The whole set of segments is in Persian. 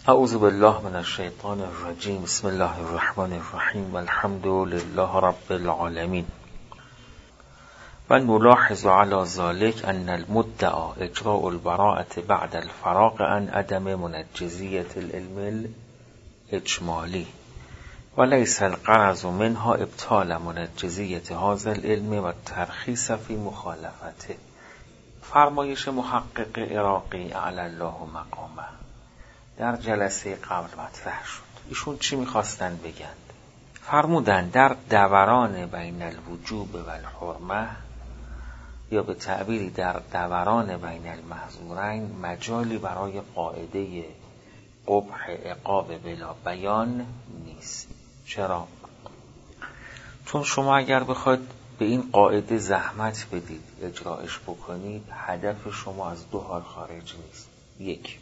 اعوذ بالله من الشیطان الرجیم. بسم الله الرحمن الرحیم والحمد لله رب العالمین. و نلاحظ على ذلك ان المدعى اجراء البراءة بعد الفراغ عن عدم منجزية العلم الاجمالی وليس الغرض منها ابطال منجزية هذا العلم و الترخيص في مخالفته. فرمایش محقق عراقی اعلی الله مقامه در جلسه قبل مطرح شد. ایشون چی میخواستن بگن؟ فرمودن در دوران بین الوجوب و الحرمه، یا به تعبیری در دوران بین المحظورین، مجالی برای قاعده قبح عقاب بلا بیان نیست. چرا؟ چون شما اگر بخواید به این قاعده زحمت بدید اجراش بکنید، هدف شما از دو حال خارج نیست. یک،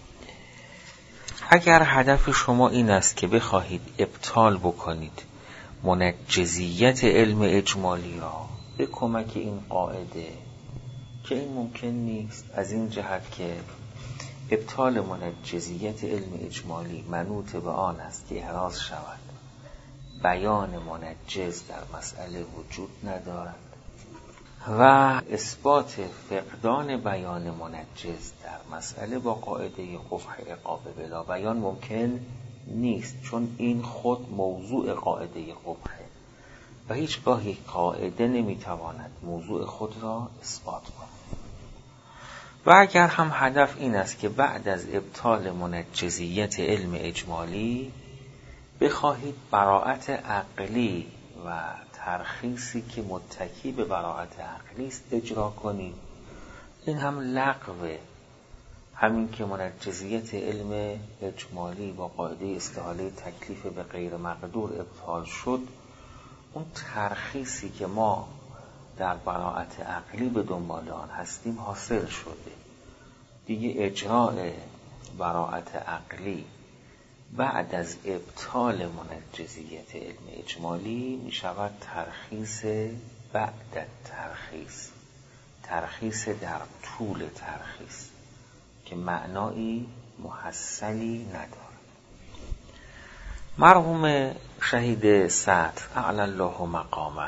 اگر هدف شما این است که بخواهید ابطال بکنید منجزیت علم اجمالی را به کمک این قاعده، که این ممکن نیست، از این جهت که ابطال منجزیت علم اجمالی منوط به آن است که احراز شود بیان منجز در مسئله وجود ندارد و اثبات فقدان بیان منجز در مسئله با قاعده قبح عقاب بلا بیان ممکن نیست، چون این خود موضوع قاعده قبحه و هیچگاه یک قاعده نمیتواند موضوع خود را اثبات کند. و اگر هم هدف این است که بعد از ابطال منجزیت علم اجمالی بخواهید براءت عقلی و ترخیصی که متکی به براءت عقلی است اجرا کنید، این هم لغوه. همین که منجزیت علم اجمالی با قاعده استحاله تکلیف به غیر مقدور ابطال شد، اون ترخیصی که ما در براءت عقلی به دنبال آن هستیم حاصل شده. دیگه اجراء براءت عقلی بعد از ابطال منجزیت علم اجمالی می شود ترخیص بعد ترخیص، ترخیص در طول ترخیص که معنایی محصلی ندارد. مرحوم شهید سعد اعلی الله مقامه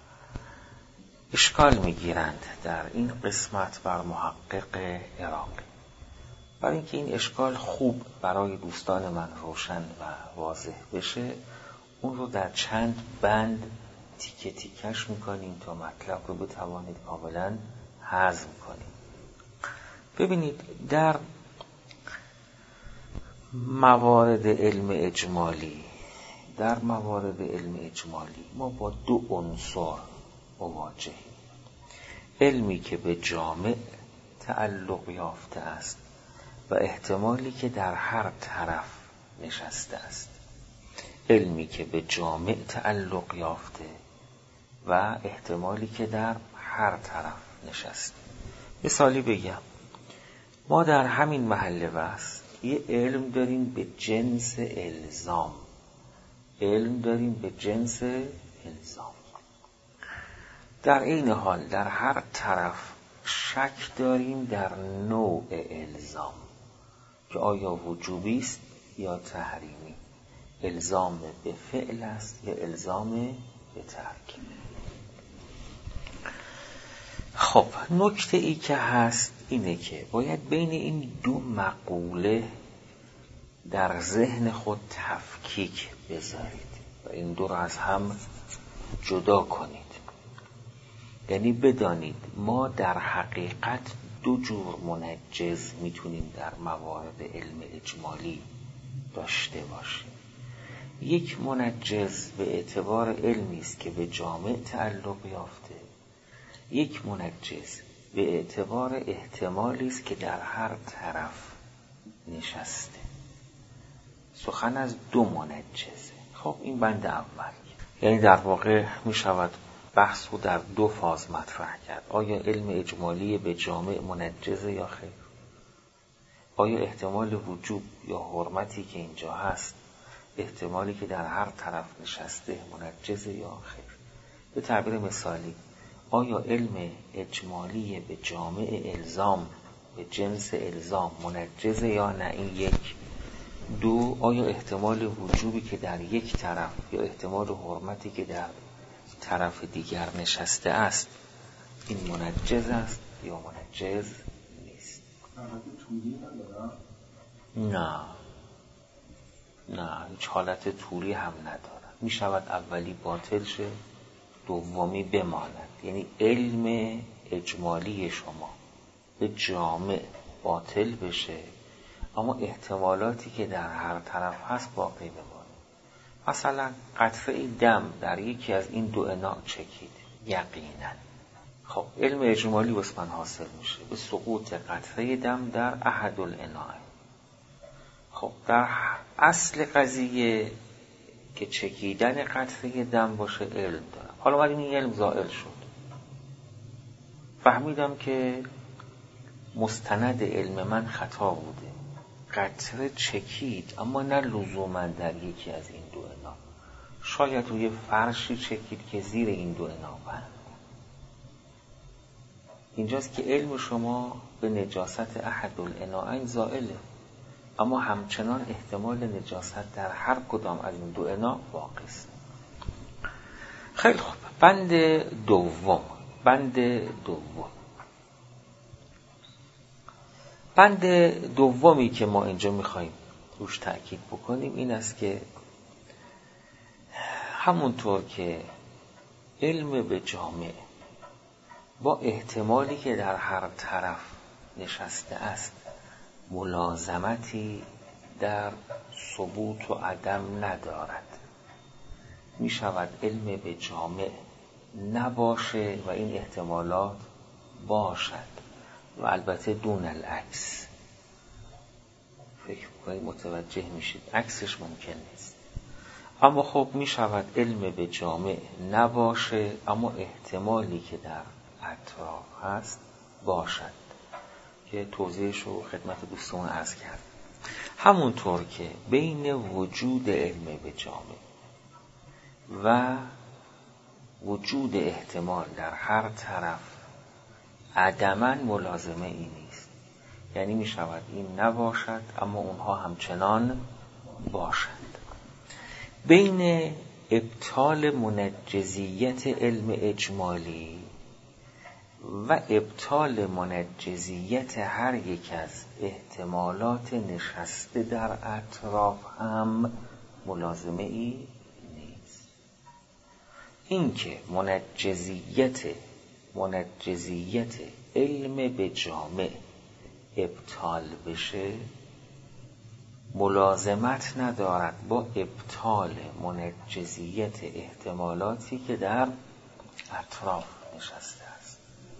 اشکال میگیرند در این قسمت بر محقق عراقی. برای اینکه این اشکال خوب برای دوستان من روشن و واضح بشه، اون رو در چند بند تیکه تیکش میکنیم تا مطلب رو بتوانید کاملا هضم کنید. ببینید، در موارد علم اجمالی ما با دو عنصر مواجهیم: علمی که به جامع تعلق یافته است و احتمالی که در هر طرف نشسته است. علمی که به جامع تعلق یافته و احتمالی که در هر طرف نشسته. مثالی بگم، ما در همین محله بس یه علم داریم به جنس الزام. در این حال در هر طرف شک داریم در نوع الزام، که آیا وجوبی است یا تحریمی، الزام به فعل است یا الزام به ترک. خب، نکته ای که هست اینه که باید بین این دو مقوله در ذهن خود تفکیک بذارید و این دو را از هم جدا کنید. یعنی بدانید ما در حقیقت دو جور منجز میتونیم در موارد علم اجمالی داشته باشیم. یک منجز به اعتبار علمی است که به جامع تعلق یافته، یک منجز به اعتبار احتمالی است که در هر طرف نشسته. سخن از دو منجزه. خب، این بند اول، یعنی در واقع می شود بحث رو در دو فاز مطرح کرد. آیا علم اجمالی به جامع منجزه یا خیر؟ آیا احتمال وجوب یا حرمتی که اینجا هست، احتمالی که در هر طرف نشسته، منجزه یا خیر؟ به تعبیر مثالی، آیا علم اجمالی به جامع الزام، به جنس الزام منجزه یا نه؟ این یک. دو، آیا احتمال وجوبی که در یک طرف یا احتمال حرمتی که در طرف دیگر نشسته است این منجز است یا منجز نیست؟ نه هیچ حالت طولی هم ندارد. می شود اولی باطل شه، دومی بماند. یعنی علم اجمالی شما به جامع باطل بشه اما احتمالاتی که در هر طرف هست باقی بمانه. مثلا قطره دم در یکی از این دو اناء چکید، یقینا خب علم اجمالی واسه من حاصل میشه به سقوط قطره دم در احد الاناء. خب در اصل قضیه که چکیدن قطره دم باشه علم دارم. حالا بعد این علم زائل شد، فهمیدم که مستند علم من خطا بوده، قطره چکید اما نه لزوما در یکی از این دو انا، شاید روی فرشی چکید که زیر این دو انا بند. اینجاست که علم شما به نجاست احد الاناءین زائله، اما همچنان احتمال نجاست در هر کدام از این دو انا باقی است. خیلی خوب، بند دومی که ما اینجا میخواییم روش تأکید بکنیم این است که همونطور که علم به جامع با احتمالی که در هر طرف نشسته است ملازمتی در ثبوت و عدم ندارد، می شود علم به جامع نباشه و این احتمالات باشد و البته دون العکس. فکر کنید متوجه میشید عکسش ممکن نیست. اما خب می شود علم به جامع نباشه اما احتمالی که در اطراف هست باشد که توضیحش رو خدمت دوستان عرض کرد. همونطور که بین وجود علم به جامع و وجود احتمال در هر طرف عدماً ملازمه ای نیست، یعنی می شود این نباشد اما اونها همچنان باشند. بین ابطال منجزیت علم اجمالی و ابطال منجزیت هر یک از احتمالات نشسته در اطراف هم ملازمه ای نیست. این که منجزیت علم به جامع ابطال بشه ملازمت ندارد با ابطال منجزیت احتمالاتی که در اطراف نشسته است.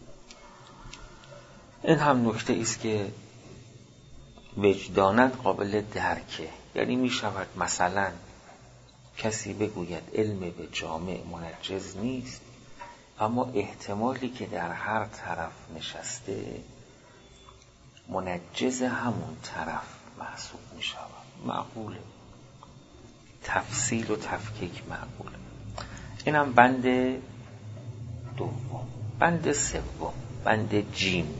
این هم نکته است که وجداناً قابل درکه. یعنی می شود مثلا کسی بگوید علم به جامع منجز نیست اما احتمالی که در هر طرف نشسته منجز همون طرف محسوب می شود. معقوله، تفصیل و تفکیک معقوله. اینم بند دوم. بند سوم، بند جیم.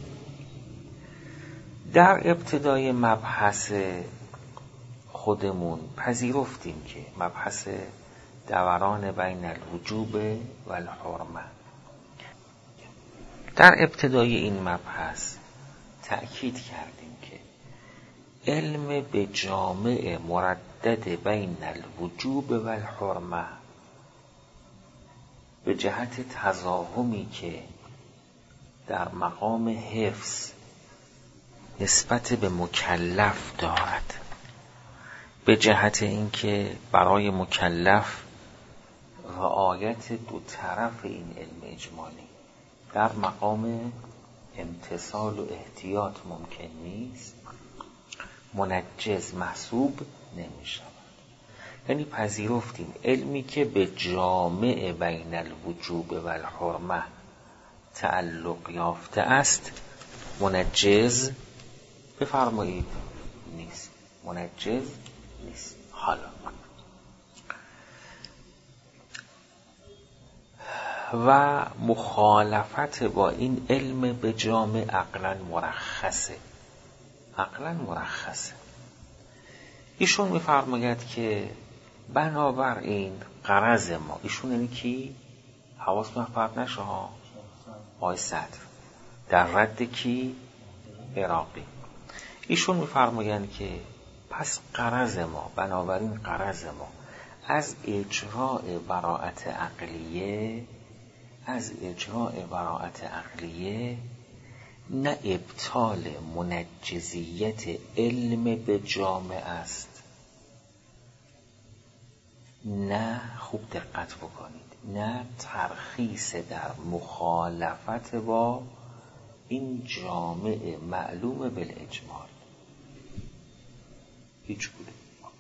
در ابتدای مبحث خودمون پذیرفتیم که مبحث دوران بین الوجوب و الحرمه. در ابتدای این مبحث تأکید کردیم که علم به جامع مردد بین الوجوب و الحرمه به جهت تزاحمی که در مقام حفظ نسبت به مکلف دارد، به جهت اینکه برای مکلف رعایت دو طرف این علم اجمالی در مقام امتثال و احتیاط ممکن نیست، منجز محسوب نمی شود. یعنی پذیرفتیم علمی که به جامع بین الوجوب و الحرمه تعلق یافته است منجز بفرمایید نیست، منجز نیست. حالا و مخالفت با این علم به جامع عقلاً مرخصه. ایشون میفرماید که بنابراین غرض ما، ایشون یعنی کی؟ حواستون پرت نشه ها، آقای صدر در رد کی؟ عراقی. ایشون میفرمایند که پس غرض ما، بنابراین غرض ما از اجراء براءت عقلیه نه ابطال منجزیت علم به جامع است، نه، خوب دقت بکنید، نه ترخیص در مخالفت با این جامع معلوم بالاجمال، هیچ گونه.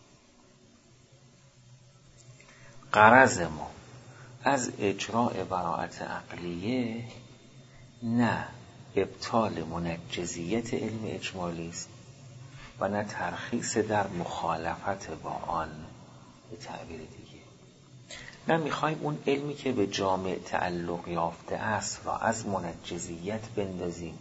غرض ما از اجراء براءت عقلیه نه ابطال منجزیت علم اجمالی است و نه ترخیص در مخالفت با آن. به تعبیر دیگه، نه میخوایم اون علمی که به جامع تعلق یافته است را از منجزیت بندازیم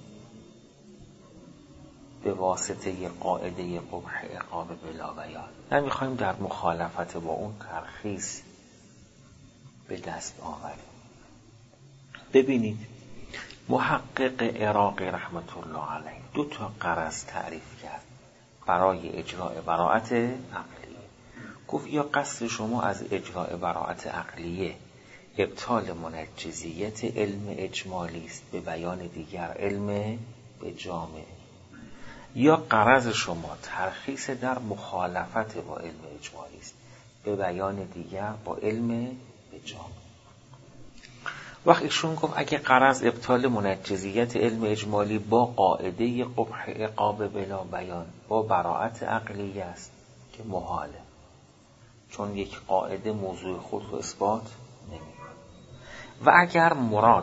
به واسطه قاعده قبح عقاب بلا بیان، نه میخوایم در مخالفت با اون ترخیص به دست آوریم. ببینید محقق عراقی رحمت الله علیه 2 غرض تعریف کرد برای اجراء براءت عقلیه. گفت یا قصد شما از اجراء براءت عقلیه ابطال منجزیت علم اجمالی است به بیان دیگر علم به جامع، یا غرض شما ترخیص در مخالفت با علم اجمالی است به بیان دیگر با علم به جامع. وقت ایشون گفت اگه غرض ابطال منجزیت علم اجمالی با قاعده قبح عقاب بلا بیان با براءت عقلیه است که محاله، چون یک قاعده موضوع خود رو اثبات نمی‌کنه، و اگر مراد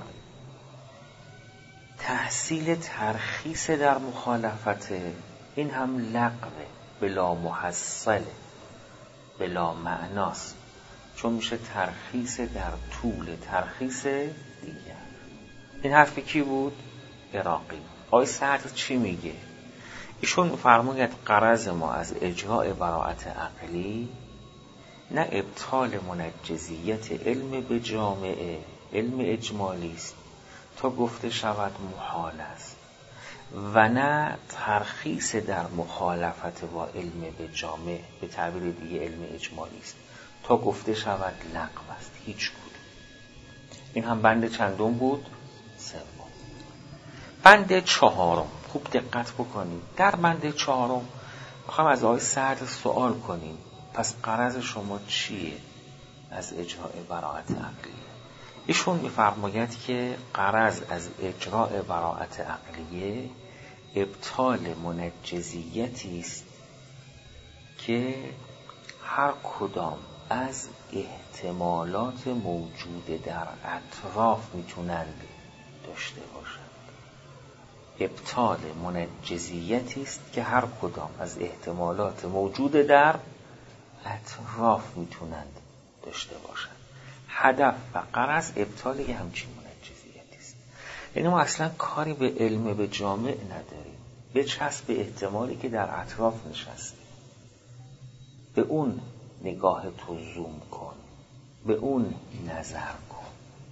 تحصیل ترخیص در مخالفت، این هم لغوه، بلا محصل، بلا معناست، چون میشه ترخیص در طول ترخیص دیگر. این حرف کی بود؟ عراقی. آقای سعد چی میگه؟ ایشون میفرماید غرض ما از اجراء براءت عقلی نه ابطال منجزیت علم به جامعه علم اجمالی است تا گفته شود محال است، و نه ترخیص در مخالفت با علم به جامع به تعبیر دیگه علم اجمالی است تا گفته شود لغو است. هیچ کدوم. این هم بند چندم بود؟ 3. بند 4. خوب دقت بکنید. در بند 4 میخوام از آقای سعد سوال کنیم پس غرض شما چیه از اجراء براءت عقلیه؟ ایشون میفرماید که غرض از اجراء براءت عقلیه ابطال منجزیتی است که هر کدام از احتمالات موجود در اطراف میتونند داشته باشند. ابطال منجزیتی است که هر کدام از احتمالات موجود در اطراف میتونند داشته باشند. هدف و غرض ابطال یه همچین منجزیتی است. یعنی ما اصلا کاری به علم به جامع نداریم، به چسب احتمالی که در اطراف نشسته، به اون نگاه تو زوم کن، به اون نظر کن.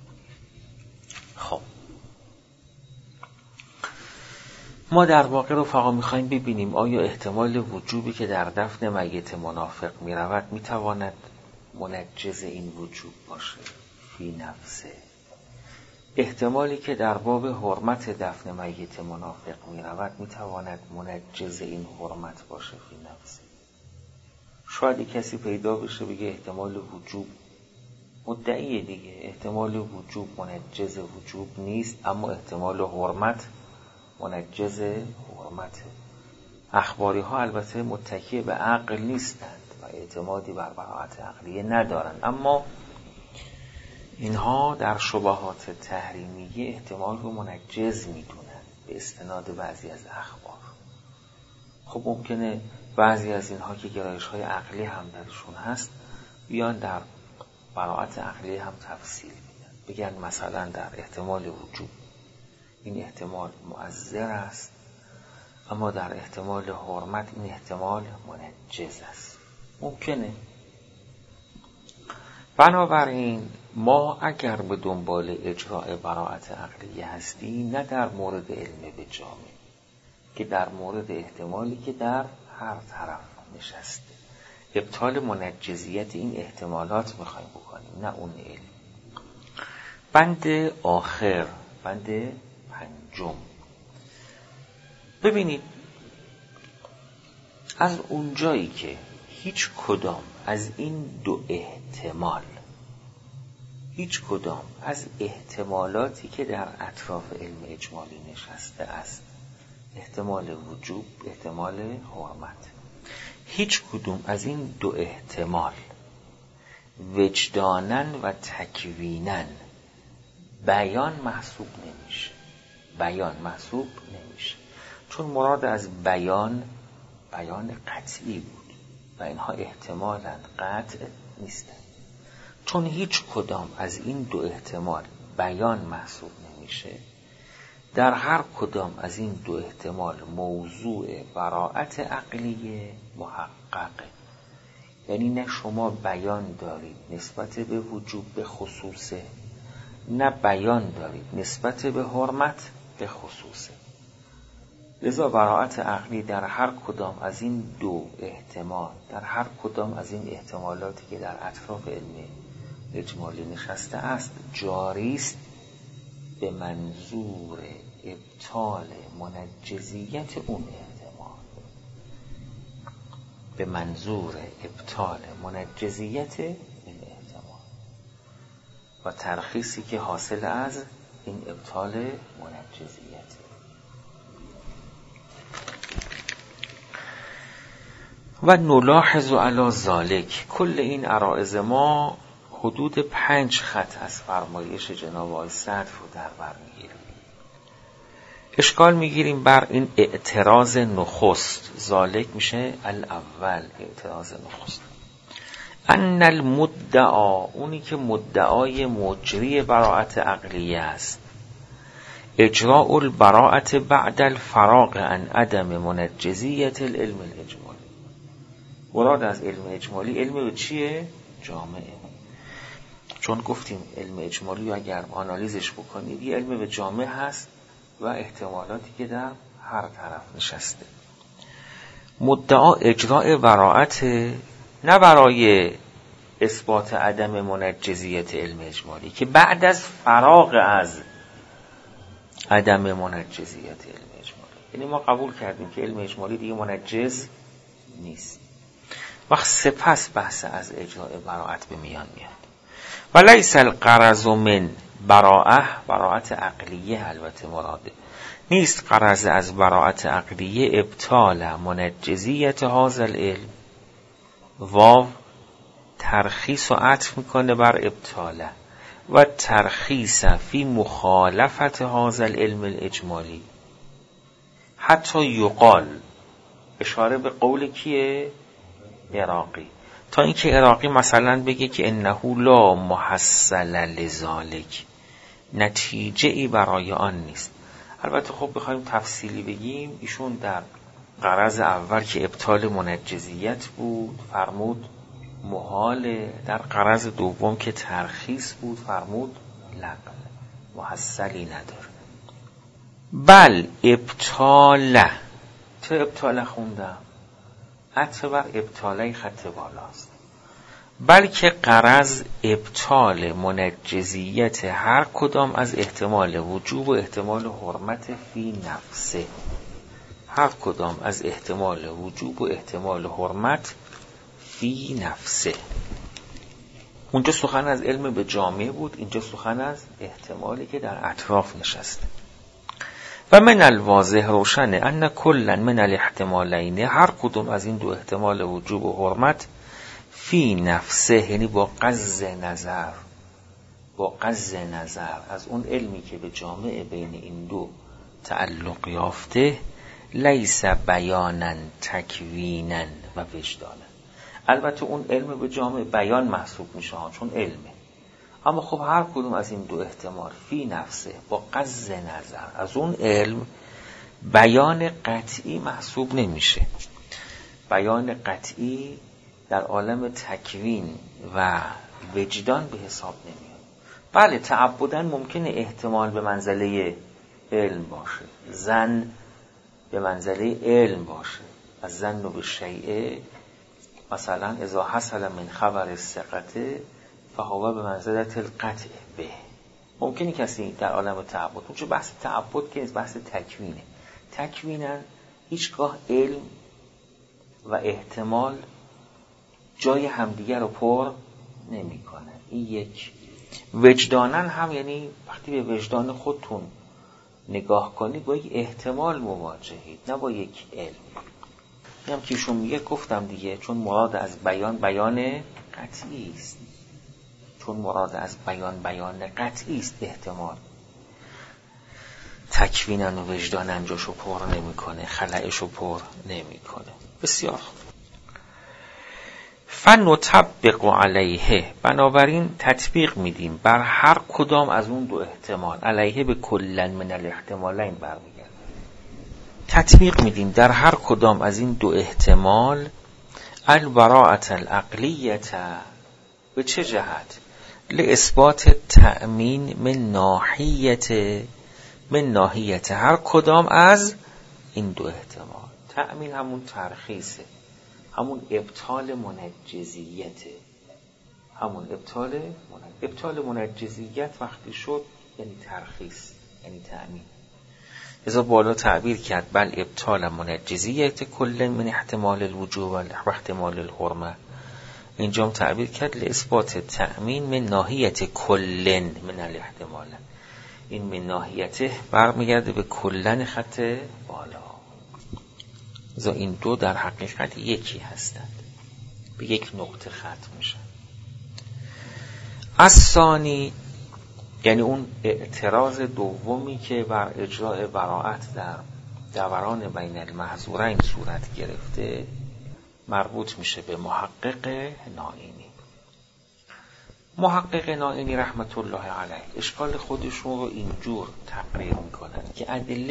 خب ما در واقع رفقا میخوایم ببینیم آیا احتمال وجوبی که در دفن میت منافق میرود میتواند منجز این وجوب باشه فی نفسه، احتمالی که در باب حرمت دفن میت منافق میرود میتواند منجز این حرمت باشه فی نفسه. شاید کسی پیدا بشه بگه احتمال وجوب مدعیه دیگه، احتمال وجوب منجز وجوب نیست اما احتمال حرمت منجز حرمته. اخباری ها البته متکی به عقل نیستند و اعتمادی بر براءت عقلیه ندارند، اما اینها در شبهات تحریمیه احتمال رو منجز میدونند به استناد بعضی از اخبار. خب ممکنه بعضی از اینها که گرایش های عقلی هم درشون هست بیان در براءت عقلیه هم تفصیل میدن، بگن مثلا در احتمال وجوب این احتمال مؤثر است اما در احتمال حرمت این احتمال منجز است. ممکنه. بنابراین ما اگر به دنبال اجراء براءت عقلیه هستیم، نه در مورد علم به جامع، که در مورد احتمالی که در هر طرف نشسته، ابطال منجزیت این احتمالات میخوایم بکنیم، نه اون علم. بند آخر، بند پنجم. ببینید از اونجایی که هیچ کدام از این دو احتمال، هیچ کدام از احتمالاتی که در اطراف علم اجمالی نشسته است، احتمال وجوب، احتمال حرمت، هیچ کدوم از این دو احتمال وجدانن و تکوینن بیان محسوب نمیشه. بیان محسوب نمیشه چون مراد از بیان قطعی بود و اینها احتمالند، قطع نیستند. چون هیچ کدام از این دو احتمال بیان محسوب نمیشه، در هر کدام از این دو احتمال موضوع براءت عقلیه محققه. یعنی نه شما بیان دارید نسبت به وجوب به خصوصه، نه بیان دارید نسبت به حرمت به خصوصه. لذا براءت عقلی در هر کدام از این دو احتمال، در هر کدام از این احتمالاتی که در اطراف علم اجمالی نشسته است، جاری است به منظور ابطال منجزیت اون احتمال، به منظور ابطال منجزیت این احتمال و ترخیصی که حاصل از این ابطال منجزیت. و نلاحظ علی ذالک، کل این عرائض ما حدود 5 خط از فرمایش جناب آقای صدر رو در بر میگیریم. اشکال میگیریم بر این اعتراض نخست. ذالک میشه الاول، اعتراض نخست. ان المدعا، اونی که مدعای مجری براءت عقلیه است، اجراء البراءت بعد الفراغ عن عدم منجزیت العلم الاجمالی. مراد از علم اجمالی علم چیه؟ جامعه. چون گفتیم علم اجمالی اگر آنالیزش بکنید یه علم به جامعه هست و احتمالاتی که در هر طرف نشسته. مدعا اجراء براءت نه برای اثبات عدم منجزیت علم اجمالی، که بعد از فراغ از عدم منجزیت علم اجمالی. یعنی ما قبول کردیم که علم اجمالی دیگه منجز نیست، وقت سپس بحث از اجراء براءت به میان میاد. و لیس الغرض من براءت عقلیه، البته مراده نیست غرض از براءت عقلیه ابطال منجزیت هذا العلم. واو ترخیص و عطف میکنه بر ابطاله و ترخیص فی مخالفت هذا العلم الاجمالی. حتی یقال، اشاره به قول کیه؟ عراقی. تا اینکه عراقی مثلا بگه که انه لا محصل لذالک، نتیجه ای برای آن نیست. البته خب بخوایم تفصیلی بگیم، ایشون در غرض اول که ابطال منجزیت بود فرمود محاله، در غرض دوم که ترخیص بود فرمود لقب، محصلی نداره. بل ابطاله، چه ابطاله خوندم؟ عطف بر ابطاله خط بالاست. بلکه غرض ابطال منجزیت هر کدام از احتمال وجوب و احتمال حرمت فی نفسه. هر کدام از احتمال وجوب و احتمال حرمت فی نفسه. اونجا سخن از علم به جامعه بود، اینجا سخن از احتمالی که در اطراف نشسته. و من الواضح روشنه ان کلا من الاحتمالین، هر کدوم از این دو احتمال وجوب و حرمت فی نفسه، یعنی با قصد نظر از اون علمی که به جامعه بین این دو تعلق یافته، لیس بیانن تکوینن و وجدانن. البته اون علم به جامعه بیان محسوب میشه چون علمه، اما خب هر کدوم از این دو احتمال فی نفسه با قصد نظر از اون علم بیان قطعی محسوب نمیشه. بیان قطعی در عالم تکوین و وجدان به حساب نمیاد. بله تعبداً ممکنه احتمال به منزله علم باشه، ظن به منزله علم باشه. از ظن به شیء مثلا اذا حصل من خبر الثقة فهو به منزله القطع به. ممکنه کسی در عالم تعبد، چون بحث تعبد که بحث تکوینه، تکویناً هیچگاه علم و احتمال جای همدیگر رو پر نمی کنه. این یک. وجدانن هم، یعنی وقتی به وجدان خودتون نگاه کنید با یک احتمال مواجهید، نه با یک علم. هم که ایشون میگه گفتم دیگه، چون مراد از بیان قطعی است. چون مراد از بیان قطعی است، احتمال تکوینن و وجدانن جاشو پر نمی کنه، خلأشو پر نمی کنه. بسیار خوب. فنطبق علیه، بنابراین تطبیق میدیم بر هر کدام از اون دو احتمال. علیه به کلن من الاحتمالین برمیگرد. تطبیق میدیم در هر کدام از این دو احتمال البراءة العقلیة. به چه جهت؟ لاثبات تأمین من ناحیت هر کدام از این دو احتمال. تأمین همون ترخیصه، همون ابطال منجزیته، همون ابطال منجزیت وقتی شد یعنی ترخیص، یعنی تأمین. لذا بالا تعبیر کرد بل ابطال منجزیت کل من احتمال الوجوب و احتمال الحرمه. اینجا هم تعبیر کرد لاثبات تأمین من ناحیت کل من الاحتمال. این من ناحیته برمیگرده به کلن خط بالا. لذا این دو در حقیقت یکی هستند، به یک نقطه ختم میشن. الثانی، یعنی اون اعتراض دومی که بر اجراء براءت در دوران بین المحظورین صورت گرفته، مربوط میشه به محقق نائینی. محقق نائینی رحمت الله علیه اشکال خودشون رو اینجور تقریر میکنن که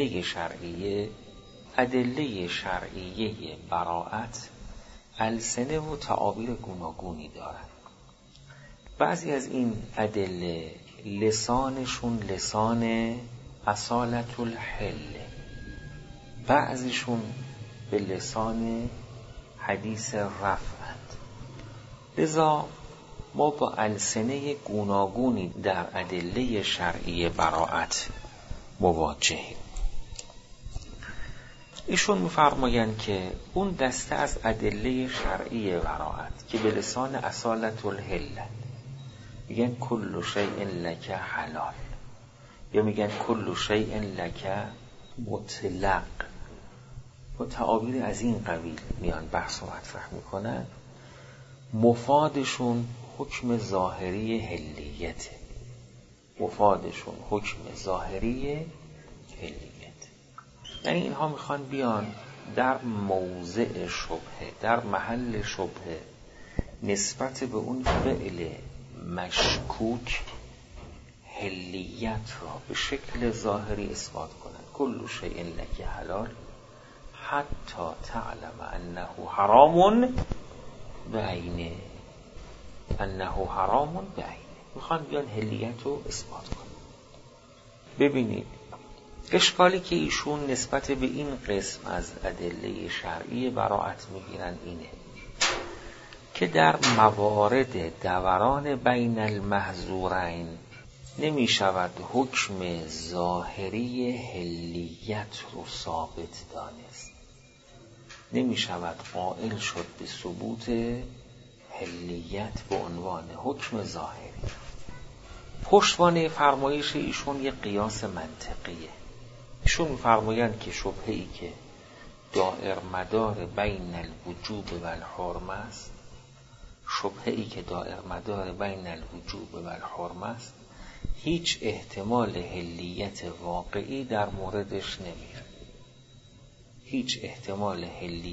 ادله شرعیه براءت السنه و تعابیر گوناگونی دارن. بعضی از این ادله لسانشون لسان اصالت الحل، بعضیشون به لسان حدیث رفعند. لذا ما با السنه گوناگونی در ادله شرعی براءت مواجهیم. ایشون می‌فرمایند که اون دسته از ادله شرعی براءت که به لسان اصالت الحل میگن کل شیء لک حلال، یا میگن کل شیء لک مطلق، با تعابیر از این قبیل میان بحث و مطرح میکنن. مفادشون حکم ظاهری حلیته، مفادشون حکم ظاهری حلیت. یعنی اینها میخوان بیان در موضع شبهه، در محل شبهه، نسبت به اون فعل مشکوک حلیت را به شکل ظاهری اثبات کنند. کل شیء لک حلال حتی تعلم انه حرام بعینه، انه حرام بعینه. میخوان بیان حلیت رو اثبات کنند. ببینید اشکالی که ایشون نسبت به این قسم از ادله شرعی براءت میگیرن اینه که در موارد دوران بین المحظورین نمی شود حکم ظاهری حلیت رو ثابت دانست، نمی شود قائل شد به ثبوت حلیت به عنوان حکم ظاهری. پشتوانه فرمایش ایشون یک قیاس منطقیه. ایشون می‌فرمایند که شبهه‌ای که دائر مدار بین الوجوب و الحرمه است، شبهه‌ای که دائر مدار بین الوجوب و الحرمه است، هیچ احتمال حلیت واقعی در موردش نمیره. هیچ احتمال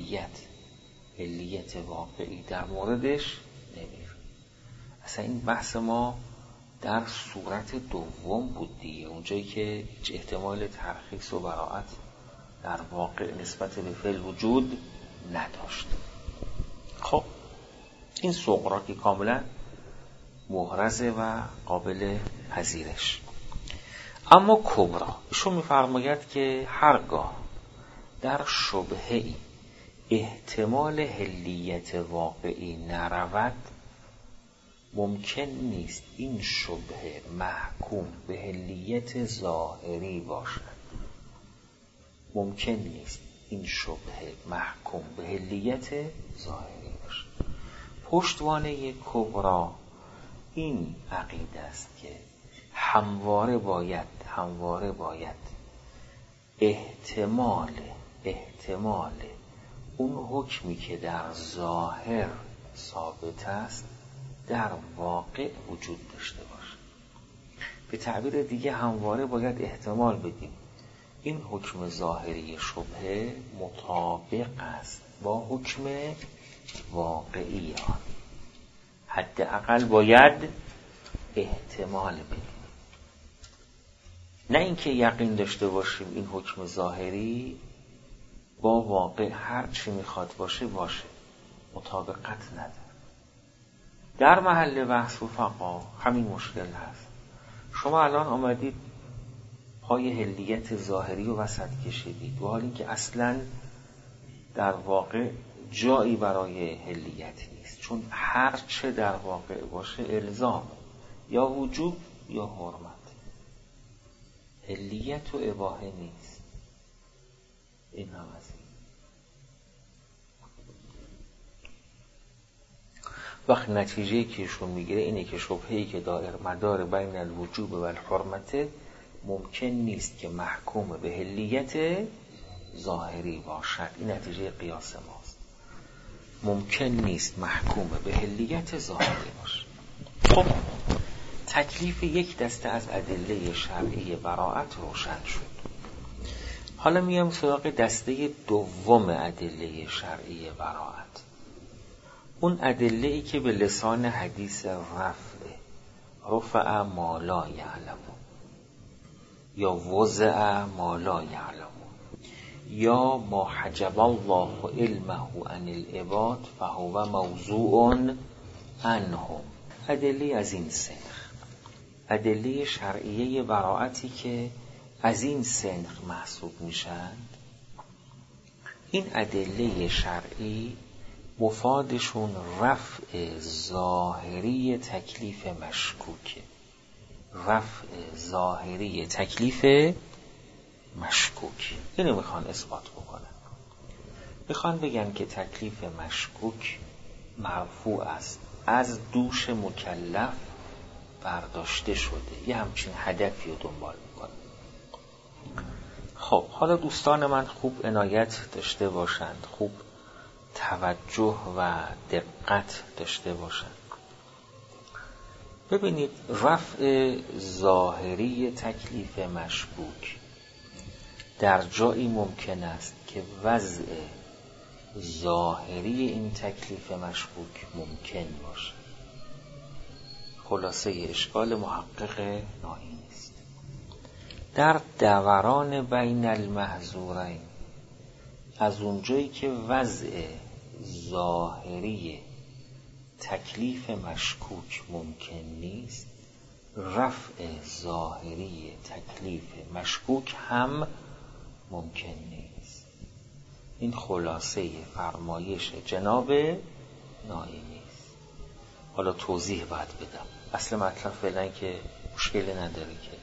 حلیت واقعی در موردش نمیره. اصلا این بحث ما در صورت دوم بود دیگه، اونجایی که هیچ احتمال ترخیص و براءت در واقع نسبت به فعل وجود نداشت. خب این صغرا که کاملا محرزه و قابل پذیرش. اما کبرا ایشون می‌فرماید که هرگاه در شبهه‌ای احتمال حلیت واقعی نرود، ممکن نیست این شبهه محکوم به حلیت ظاهری باشد. ممکن نیست این شبهه محکوم به حلیت ظاهری باشد. پشتوانه کبرا این عقیده است که همواره باید احتمال اون حکمی که در ظاهر ثابت است در واقع وجود داشته باشه. به تعبیر دیگه همواره باید احتمال بدیم این حکم ظاهری شبهه مطابق است با حکم واقعی آن. حداقل باید احتمال بدیم، نه اینکه یقین داشته باشیم این حکم ظاهری با واقع هر چی میخواد باشه مطابقت نداره. در محل بحث رفقا همین مشکل هست. شما الان آمدید پای حلیت ظاهری و وسط کشیدید، و حال این که اصلاً در واقع جایی برای حلیت نیست، چون هر چه در واقع باشه الزام یا وجوب یا حرمت، حلیت و اباحه نیست. این هم از این. وقت نتیجه‌ای که ایشون میگیره اینه که شبهه‌ای که دائر مدار بین الوجوب و الحرمت ممکن نیست که محکوم به حلیت ظاهری باشد. این نتیجه قیاس ماست. ممکن نیست محکوم به حلیت ظاهری باشد. خب تکلیف یک دسته از ادله شرعی براءت روشن شد. حالا میام سراغ دسته دوم ادله شرعی براءت. اون ادله‌ای که به لسان حدیث رفع ما لا یعلم، یا وضع ما لا یعلم، یا ما حجب الله علمه عن العباد فهو موضوع عنهم. ادله از این سنخ، ادله شرعیه براءتی که از این سنخ محسوب میشند. این ادله شرعی مفادشون رفع ظاهری تکلیف مشکوکه. رفع ظاهری تکلیف مشکوک اینو میخوان اثبات بکنن. میخوان بگن که تکلیف مشکوک مرفوع است، از دوش مکلف برداشته شده، یه همچین هدفی رو دنبال میکنن. خب حالا دوستان من خوب عنایت داشته باشند، خوب توجه و دقت داشته باشند. ببینید رفع ظاهری تکلیف مشکوک در جایی ممکن است که وضع ظاهری این تکلیف مشکوک ممکن باشه. خلاصه اشکال محقق نائی نیست. در دوران بین المحظورین، از اونجایی که وضع ظاهری تکلیف مشکوک ممکن نیست، رفع ظاهری تکلیف مشکوک هم ممکن نیست. این خلاصه فرمایش جناب نائی نیست. حالا توضیح باید بدم. اصل مطلب فعلا که مشکلی نداره که.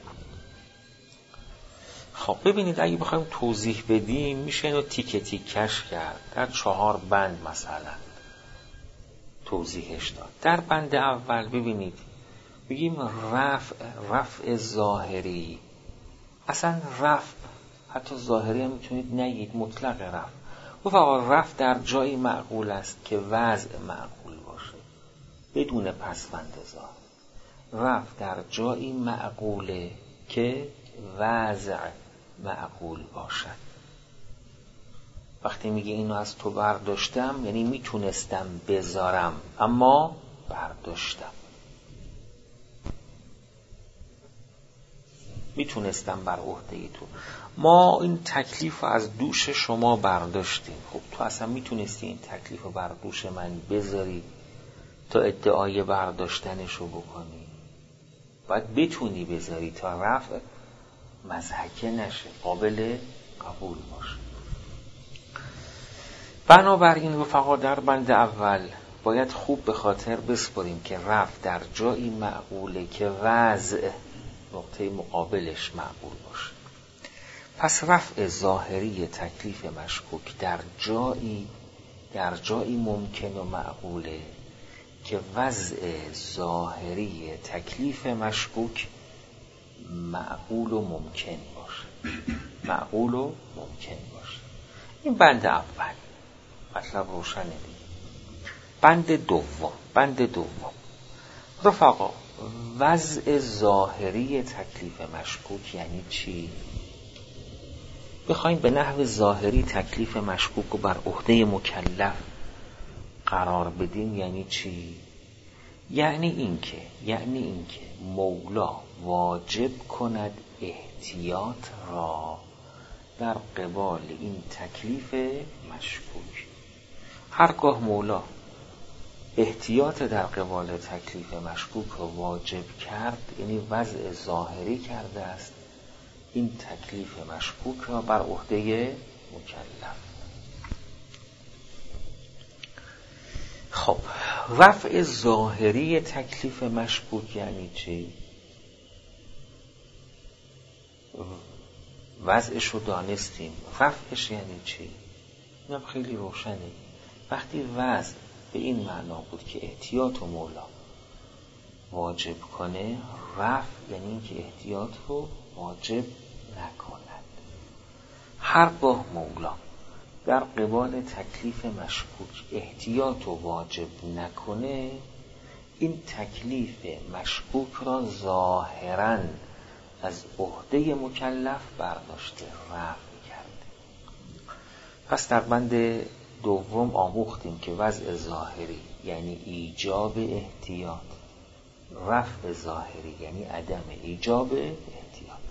خب ببینید اگه بخوایم توضیح بدیم میشه اینو تیکه تیکش کرد، در 4 بند مثلا توضیحش داد. در بند اول ببینید بگیم رفع ظاهری، اصلا رفع حتی ظاهری هم میتونید نگید، مطلق رفع. و فقط رفع در جایی معقول است که وضع معقول باشه بدون پسوند ظاهر. رفع در جایی معقوله که وضع معقول باشد. وقتی میگه اینو از تو برداشتم یعنی میتونستم بذارم اما برداشتم. میتونستم بر عهده تو. ما این تکلیف رو از دوش شما برداشتیم. خب تو اصلا میتونستی این تکلیف رو بر دوش من بذاری تا ادعای برداشتنشو بکنی؟ باید بتونی بذاری تا رفع مضحکه نشه، قابل قبول باشه. بنابراین رفقا در بند اول باید خوب به خاطر بسپاریم که رفع در جایی معقوله که وضع نقطه مقابلش معقول باشه. پس رفع ظاهری تکلیف مشکوک در جایی ممکن و معقوله که وضع ظاهری تکلیف مشکوک معقول و ممکن باشه. معقول و ممکن باشه. این بند اول، مطلب روشنه دیگه. بند دوم رفقا، وضع ظاهری تکلیف مشکوک یعنی چی؟ بخوایم به نحو ظاهری تکلیف مشکوک رو بر عهده مکلف قرار بدیم یعنی چی؟ یعنی اینکه مولا واجب کند احتیاط را در قبال این تکلیف مشکوک. هرگاه مولا احتیاط در قبال تکلیف مشکوک را واجب کرد، یعنی وضع ظاهری کرده است این تکلیف مشکوک را بر عهده مکلف. خب رفع ظاهری تکلیف مشکوک یعنی چی؟ وضعش رو دانستیم، رفعش یعنی چی؟ اینم خیلی روشنه. وقتی وضع به این معنا بود که احتیاط و مولا واجب کنه، رفع یعنی اینکه احتیاط رو واجب نکند. هرگاه مولا در قبال تکلیف مشکوک احتیاط و واجب نکنه، این تکلیف مشکوک را ظاهراً از عهده مکلف برداشته، رفع کرده. پس در بند دوم آموختیم که وضع ظاهری یعنی ایجاب احتیاط، رفع ظاهری یعنی عدم ایجاب احتیاط.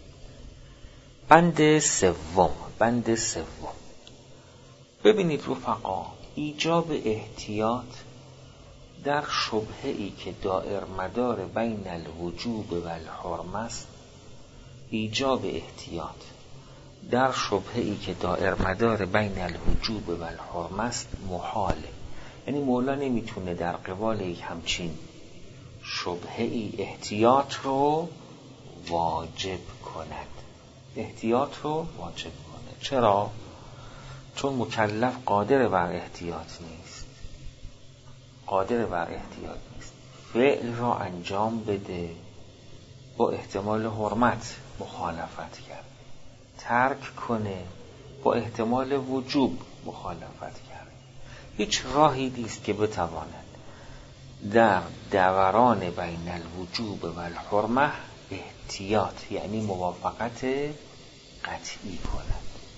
بند سوم ببینید رفقا، ایجاب احتیاط در شبهه‌ای که دائر مدار بین الوجوب و الحرمه است، ایجاب احتیاط در شبهه‌ای که دائر مدار بین الوجوب و الحرمه است محاله. یعنی مولا نمیتونه در قبال یک همچین شبهه‌ای احتیاط رو واجب کند. چرا؟ چون مکلف قادر بر احتیاط نیست. فعل را انجام بده، با احتمال حرمت مخالفت کرد. ترک کنه، با احتمال وجوب مخالفت کرد. هیچ راهی نیست که بتواند در دوران بین الوجوب و الحرمه احتیاط یعنی موافقت قطعی کند.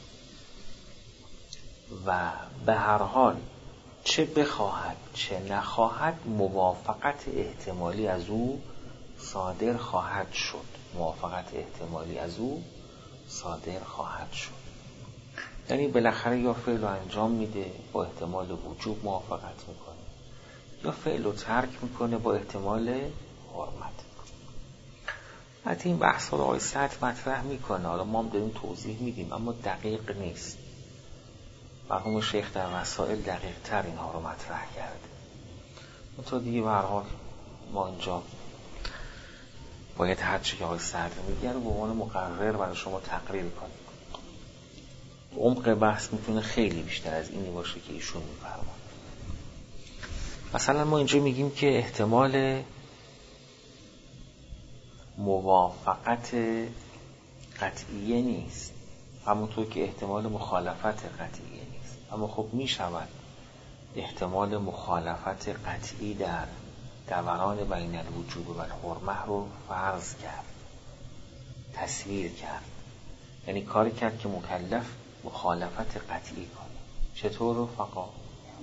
و به هر حال چه بخواهد چه نخواهد موافقت احتمالی از او صادر خواهد شد. یعنی بالاخره یا فعل رو انجام میده با احتمال وجوب موافقت میکنه، یا فعل رو ترک میکنه با احتمال حرمت. حتی این بحث رو آقای سعد مطرح میکنه، حالا ما هم داریم توضیح میدیم اما دقیق نیست. مرحوم شیخ در رسائل دقیق تر اینها رو مطرح کرده. منتها دیگه به هر حال ما اینجا باید هر چی که آقای سعد میگه رو به عنوان مقرر برای شما تقریر کنیم. عمق بحث میتونه خیلی بیشتر از اینی باشه که ایشون میفرماید. مثلا ما اینجا میگیم که احتمال موافقت قطعیه نیست، همونطور که احتمال مخالفت قطعیه نیست. اما خب میشود احتمال مخالفت قطعی در دوران بین الوجوب و الحرمه رو فرض کرد، تصویر کرد. یعنی کاری کرد که مکلف مخالفت قطعی کنه. چطور رفقا؟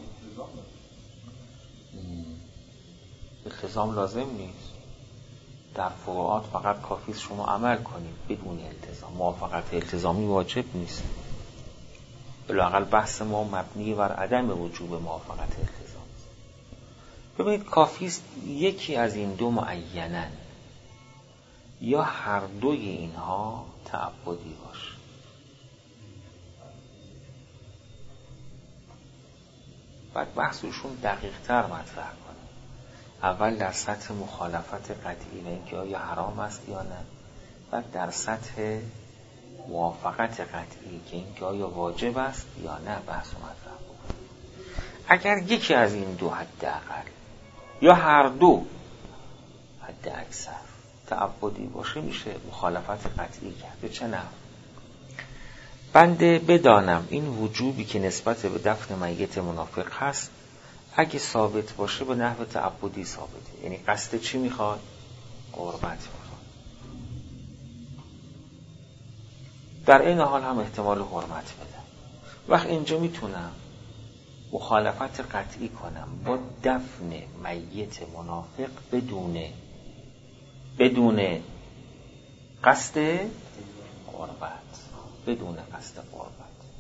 التزام لازم نیست. در فروعات فقط کافی شما عمل کنید بدون التزام. موافقت التزامی واجب نیست. بالاقل بحث ما مبنی بر عدم وجوب موافقت التزام. ببینید کافی است یکی از این دو معیناً یا هر دوی اینها تعبدی باشه. بعد بحثشون دقیق تر مطرح کنه. اول در سطح مخالفت قطعی و اینکه آیا حرام است یا نه، بعد در سطح موافقت قطعی که اینکه آیا واجب است یا نه بحث مطرح کنه. اگر یکی از این دو حداقل یا هر دو حد اکثر تعبدی باشه میشه مخالفت قطعی کرد. به چه نحو؟ بنده بدانم این وجوبی که نسبت به دفن میت منافق هست اگه ثابت باشه به نحو تعبدی ثابته. یعنی قصد چی میخواد؟ قربت میخواد. در این حال هم احتمال حرمت بدم. وقت اینجا میتونم مخالفت قطعی کنم با دفن میت منافق بدون قصد قربت. بدون قصد قربت.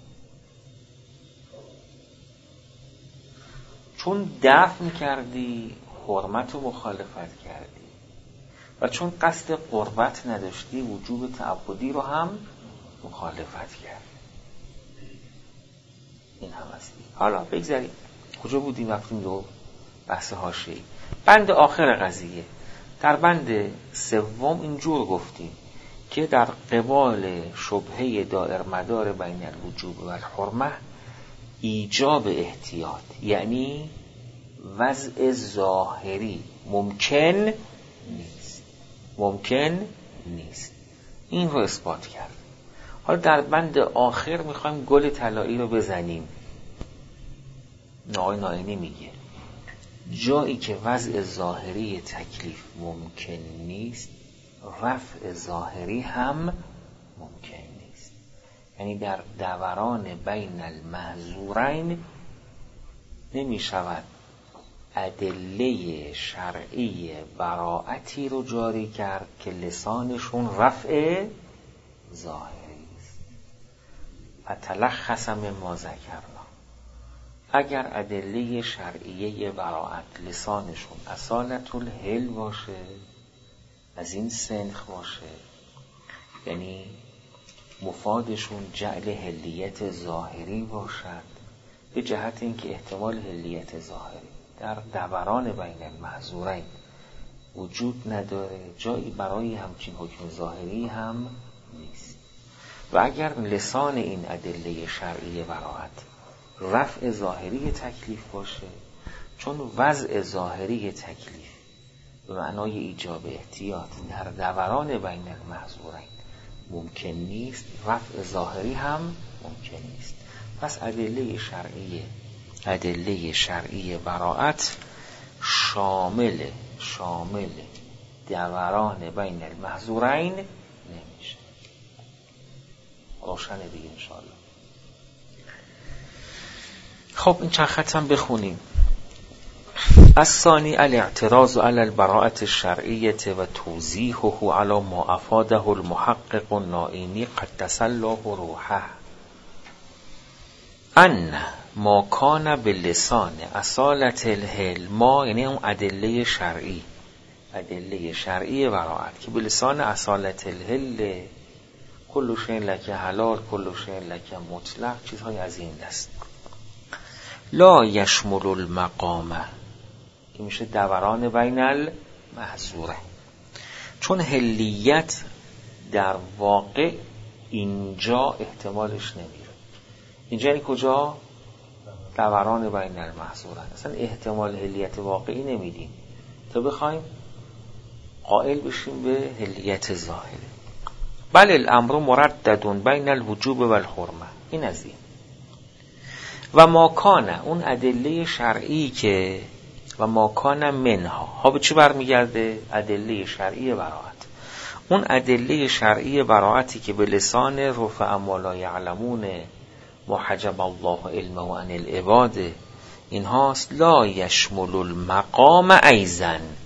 چون دفن کردی حرمت و مخالفت کردی و قصد قصد قربت نداشتی وجوب تعبدی رو هم مخالفت کردی. این هم هستی. حالا بگذاریم کجا بودیم؟ رفتیم دو بحث حاشیه‌ای. بند آخر قضیه در بند سوم اینجور گفتیم که در قبال شبهه دائر مدار بین الوجوب و الحرمه ایجاب احتیاط یعنی وضع ظاهری ممکن نیست. این رو اثبات کرد. حالا در بند آخر میخوایم گل طلایی رو بزنیم. آقای نائینی میگه جایی که وضع ظاهری تکلیف ممکن نیست رفع ظاهری هم ممکن نیست. یعنی در دوران بین المحظورین نمی شود ادله شرعی براعتی رو جاری کرد که لسانشون رفع ظاهری است. فتلخص مما ذکرنا. اگر ادله شرعیه براعت لسانشون اصالت الحل باشه، از این سنخ باشه، یعنی مفادشون جعل حلیت ظاهری باشد، به جهت اینکه احتمال حلیت ظاهری در دوران بین المحظورین وجود نداره، جایی برای همچین حکم ظاهری هم نیست. و اگر لسان این ادله شرعی براعت رفع ظاهری تکلیف باشه، چون وضع ظاهری تکلیف به معنای ایجاب احتیاط در دوران بین المحظورین ممکن نیست، رفع ظاهری هم ممکن نیست. پس ادله شرعی براعت شامل دوران بین المحظورین نمیشه. روشن دیگه انشاءالله. خب این چند خط هم بخونیم. الثانی الاعتراض على البراءة الشرعية و توضیحه على ما افاده المحقق النائینی قدس الله روحه ان ما کان باللسان اصالت الحل، ما یعنی اون ادله شرعی براعت که به لسان اصالت الحل کل شیء لک حلال کل شیء لک مطلق، چیزهای از این دست، لا یشمل المقامه که میشه دوران بین المحظوره، چون حلیت در واقع اینجا احتمالش نمیره. اینجا یعنی کجا؟ دوران بین المحظوره. اصلا احتمال حلیت واقعی نمیدیم تا بخوایم قائل بشیم به حلیت ظاهری. بل الامر مردد بین الوجوب و الحرمه. این از این. و ماکانه اون ادله شرعی که و ماکانه منها ها به چی برمیگرده؟ ادله شرعی براعت. اون ادله شرعی براعتی که به لسان رفع ما لا یعلمون محجب الله علمه عن العباد این هاست، لا یشمل المقام ایزن،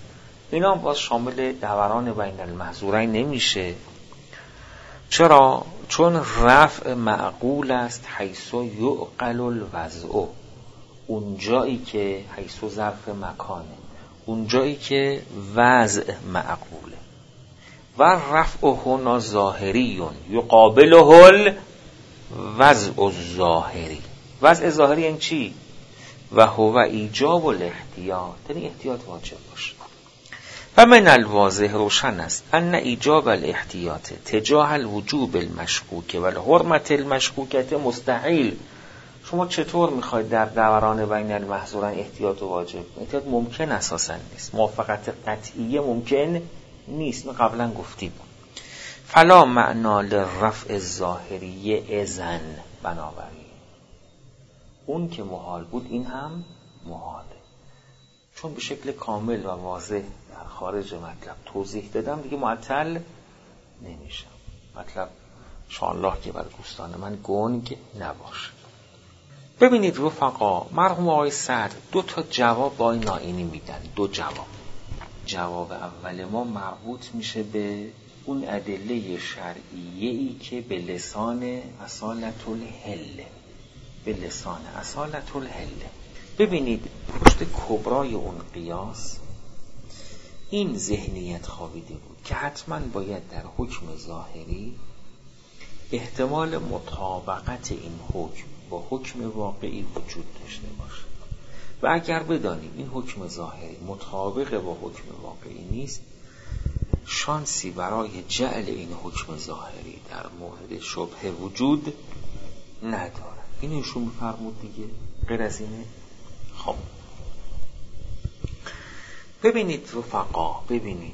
اینا هم باز شامل دوران بین المحظورین نمیشه. چرا؟ چون رفع معقول است حیث یعقل الوضع، اون جایی که حیث ظرف مکانه، اون جایی که وضع معقوله. و رفع هنا ظاهریون یقابله الوضع الظاهری. وضع ظاهری این چی؟ و هو ایجاب الاحتیاط، یعنی احتیاط واجب باشه. و من الواضح روشن است ان ایجاب الاحتیاط تجاه الوجوب المشکوک و الحرمت المشکوکت مستحیل. شما چطور میخواید در دوران بین المحظورین احتیاط واجب؟ احتیاط ممکن اساسا نیست، موافقت قطعیه ممکن نیست، ما قبلا گفتیم. فلا معنا لرفع الظاهریه اذن، بنابراین اون که محال بود این هم محاله. چون به شکل کامل و واضح در خارج مطلب توضیح دادم دیگه معطل نمیشم. مطلب انشاءالله که برای دوستان من گنگ نباشه. ببینید رفقا، مرحوم آقای سعد 2 جواب با آقای نائینی میدن. 2 جواب. جواب اول ما مربوط میشه به اون ادله شرعیه‌ای که به لسان اصالت الحله، به لسان اصالت الحله. ببینید پشت کبرای اون قیاس این ذهنیت خوابیده بود که حتما باید در حکم ظاهری احتمال مطابقت این حکم با حکم واقعی وجود داشته باشه و اگر بدانیم این حکم ظاهری مطابق با حکم واقعی نیست، شانسی برای جعل این حکم ظاهری در مورد شبهه وجود نداره. اینو ایشون میفرمود دیگه، غیر از اینه. خب ببینید رفقا، ببینید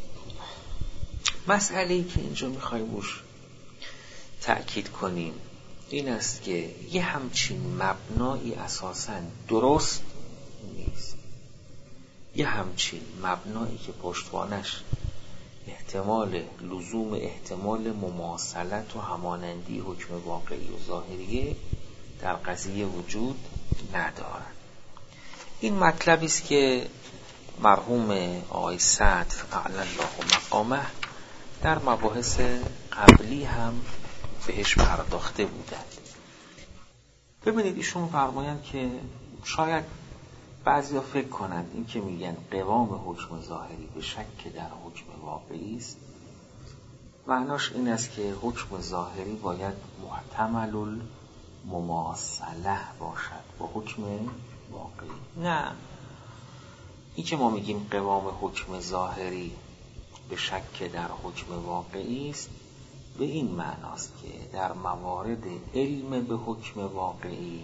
مسئله‌ای که اینجا میخوایم روش تأکید کنیم این است که یه همچین مبنایی اساساً درست نیست. یه همچین مبنایی که پشتوانش احتمال لزوم احتمال مماثلت و همانندی حکم واقعی و ظاهریه در قضیه وجود ندارد. این مطلبی است که مرحوم آقای سعد اعلی الله مقامه در مباحث قبلی هم بهش پرداخته بودند. ببینید ایشون فرمایند که شاید بعضیا فکر کنند این که میگن قوام حکم ظاهری به شک در حکم واقعی است، معناش این است که حکم ظاهری باید محتمل المماثله باشد با حکم واقعی. نه، این که ما میگیم قوام حکم ظاهری به شک در حکم واقعی است به این معناست که در موارد علم به حکم واقعی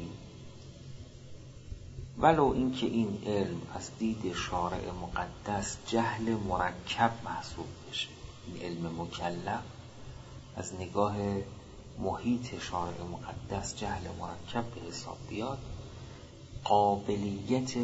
ولو اینکه این علم از دید شارع مقدس جهل مرکب محسوب بشه، این علم مکلف از نگاه محیط شارع مقدس جهل مرکب به حساب بیاد، قابلیت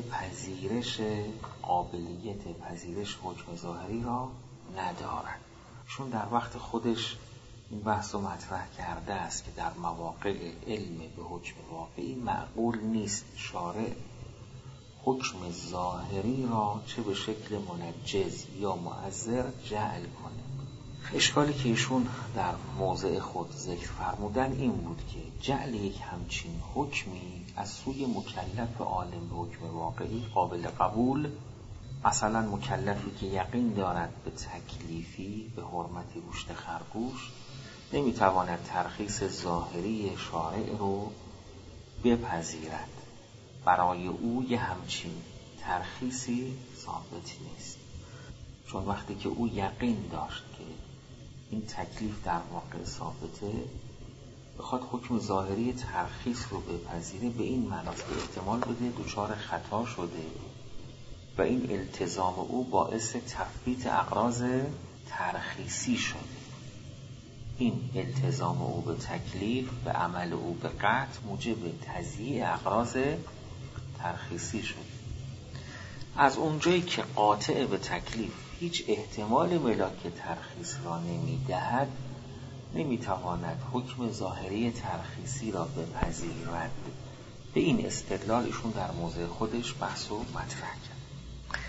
پذیرش حکم ظاهری را ندارد. چون در وقت خودش این بحث رو مطرح کرده است که در مواقع علم به حکم واقعی معقول نیست شارع حکم ظاهری را چه به شکل منجز یا معذر جعل کنه. اشکالی که ایشون در موضع خود ذکر فرمودن این بود که جعل یک همچین حکمی از سوی مکلف عالم به حکم واقعی قابل قبول، مثلا مکلفی که یقین دارد به تکلیفی به حرمت گوشت خرگوش نمیتواند ترخیص ظاهری شارع رو بپذیرد، برای او یه همچین ترخیصی ثابت نیست. چون وقتی که او یقین داشت که این تکلیف در واقع ثابته، بخواد حکم ظاهری ترخیص رو بپذیره به این معناست که احتمال بده دچار خطا شده و این التزام او باعث تفویت اغراض ترخیصی شده. این التزام او به تکلیف به عمل او به قطع موجب تضییع اغراض ترخیصی شده. از اونجایی که قاطع به تکلیف هیچ احتمال ملاک ترخیص را نمیدهد، نمیتواند حکم ظاهری ترخیصی را بپذیرد. به این استدلال ایشون در موضع خودش بحث و مطرح کرد.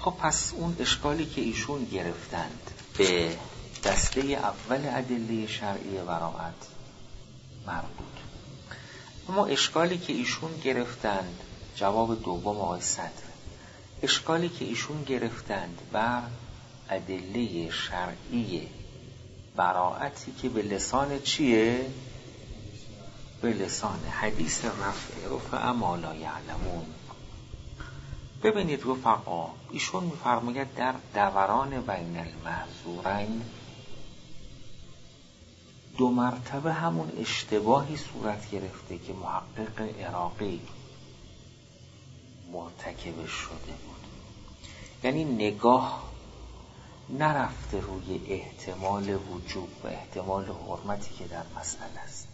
خب پس اون اشکالی که ایشون گرفتند به دسته اول ادله شرعی براءت مربوط. اما اشکالی که ایشون گرفتند، جواب دوم آقای صدر، اشکالی که ایشون گرفتند بر ادله شرعی براءتی که به لسان چیه؟ به لسان حدیث رفع ما لا یعلمون. ببینید رفقا، ایشون می‌فرماید در دوران بین المحظورین 2 مرتبه همون اشتباهی صورت گرفته که محقق عراقی مرتکب شده بود. یعنی نگاه نرفته روی احتمال وجوب و احتمال حرمتی که در مسئله است.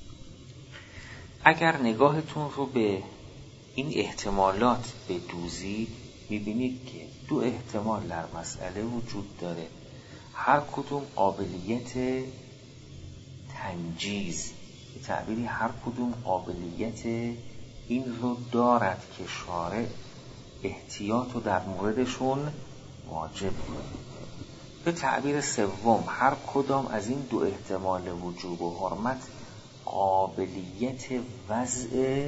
اگر نگاهتون رو به این احتمالات بدوزید، میبینید که 2 احتمال در مسئله وجود داره، هر کدوم قابلیت تنجیز، به تعبیری هر کدوم قابلیت این رو دارد که شارع احتیاط رو در موردشون واجب کنه. به تعبیر سوم، هر کدام از این 2 احتمال وجوب و حرمت قابلیت وضع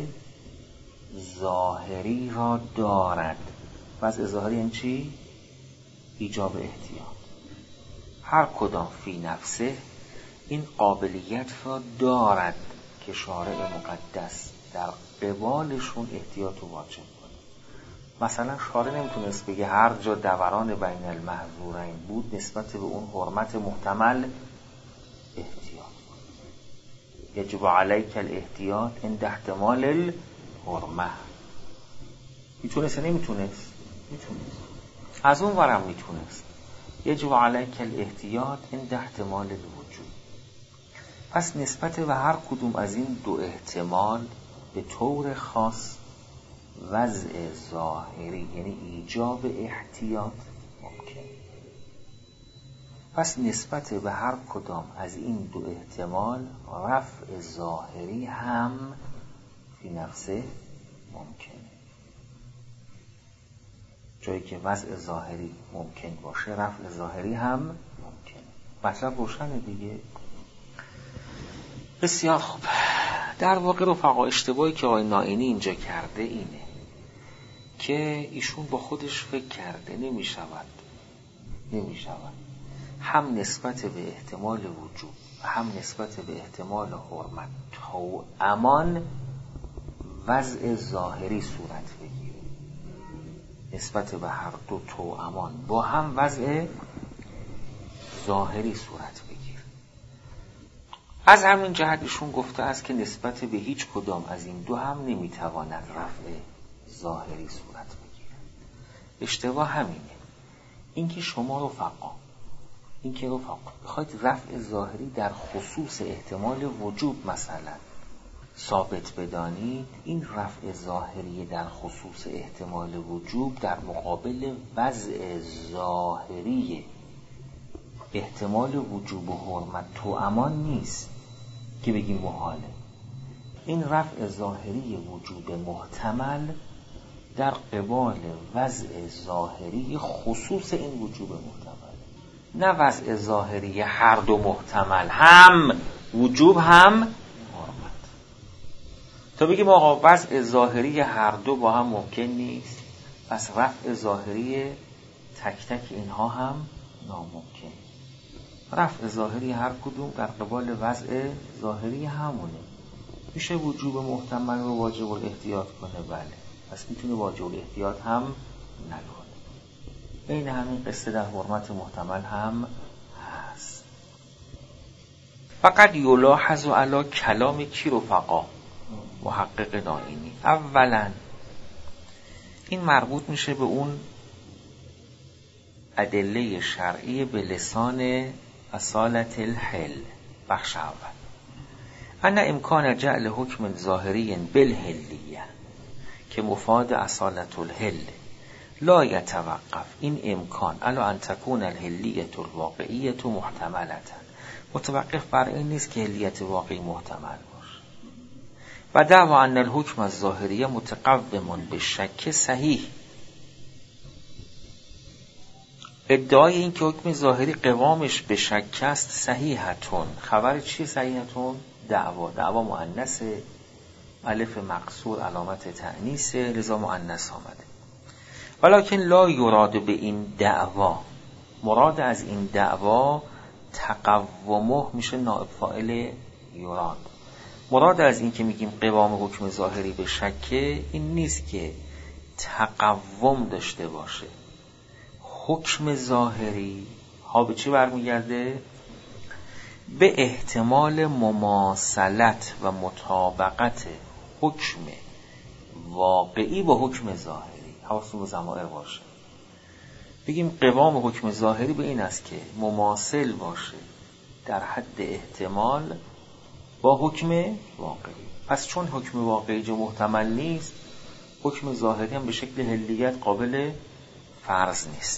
ظاهری را دارد. وضع ظاهری این چی؟ ایجاب احتیاط. هر کدام فی نفسه این قابلیت را دارد که شارع مقدس در قبالشون احتیاط و واجب کنه. مثلا شارع نمیتونست بگه هر جا دوران بین المحظورین بود نسبت به اون حرمت محتمل احتیاط کنه. یجب علیک الاحتیاط عند احتمال الحرمه. میتونست نمیتونست؟ میتونست. از اون ورم میتونست. یجب علیک الاحتیاط عند احتمال الوجوب. پس نسبت به هر کدوم از این 2 احتمال به طور خاص وضع ظاهری یعنی ایجاب احتیاط ممکن. پس نسبت به هر کدام از این 2 احتمال رفع ظاهری هم فی نفسه ممکنه. جایی که وضع ظاهری ممکن باشه رفع ظاهری هم ممکنه. مطلب روشنه دیگه. بسیار خوب. در واقع رفقا اشتباهی که آقای نائینی اینجا کرده اینه که ایشون با خودش فکر کرده نمیشود هم نسبت به احتمال وجوب هم نسبت به احتمال حرمت توأمان وضع ظاهری صورت بگیره. نسبت به هر 2 توأمان با هم وضع ظاهری صورت بگیره. از همین جهت ایشون گفته است که نسبت به هیچ کدام از این 2 هم نمیتواند رفع ظاهری صورت بگیره. اشتباه همینه. اینکه شما رفقا بخواید رفع ظاهری در خصوص احتمال وجوب مثلا ثابت بدانید، این رفع ظاهری در خصوص احتمال وجوب در مقابل وضع ظاهری احتمال وجوب و حرمت توأمان نیست که بگیم محاله. این رفع ظاهری وجوب محتمل در قبال وضع ظاهری خصوص این وجوب محتمل، نه وضع ظاهری هر 2 محتمل، هم وجوب هم حرمت. تا بگیم آقا وضع ظاهری هر 2 با هم ممکن نیست، پس رفع ظاهری تک تک اینها هم ناممکن. رفع ظاهری هر کدوم در قبال وضع ظاهری همونه. میشه وجوب محتمل رو واجب الاحتیاط کنه؟ بله. پس میتونه واجب الاحتیاط هم نکنه. این همین قصه در حرمت محتمل هم هست. فقط یلاحظ علی کلام کی رفقا؟ محقق نائینی. اولا این مربوط میشه به اون ادله شرعی به لسان اصالت الحل. بخش اول ان امکان جعل حکم ظاهری بالحلیه که مفاد اصالت الحل لا یتوقف، این امکان علی ان تکون الحلیه الواقعیه محتملة، متوقف بر این نیست که حلیت واقعی محتمل باشه. و دعوا ان الحکم الظاهریه متقوم بالشک صحیح، ادعای این که حکم ظاهری قوامش به شک است صحیحتون. خبر چیه صحیحتون؟ دعوا مؤنث، الف مقصور علامت تأنیث، لذا مؤنث آمده. ولکن لا یراد به این دعوا، مراد از این دعوا تقومه میشه نائب فاعل یراد. مراد از این که میگیم قوام حکم ظاهری به شکه، این نیست که تقوم داشته باشه. حکم ظاهری ها به چی برمیگرده؟ به احتمال مماثلت و مطابقت حکم واقعی با حکم ظاهری. حواستون به ضمائر باشه. بگیم قوام حکم ظاهری به این است که مماثل باشه در حد احتمال با حکم واقعی. پس چون حکم واقعی جو محتمل نیست، حکم ظاهری هم به شکل حلیت قابل فرض نیست.